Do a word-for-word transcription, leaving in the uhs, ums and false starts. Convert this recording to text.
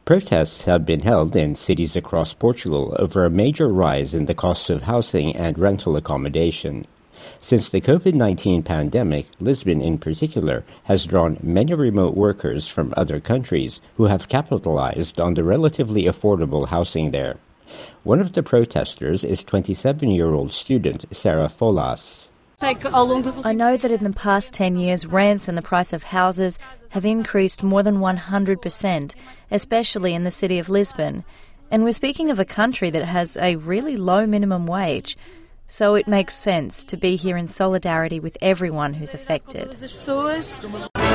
Protests have been held in cities across Portugal over a major rise in the cost of housing and rental accommodation. Since the COVID nineteen pandemic, Lisbon in particular has drawn many remote workers from other countries who have capitalized on the relatively affordable housing there. One of the protesters is twenty-seven-year-old student Sarah Folas. I know that in the past ten years, rents and the price of houses have increased more than one hundred percent, especially in the city of Lisbon. And we're speaking of a country that has a really low minimum wage. So it makes sense to be here in solidarity with everyone who's affected.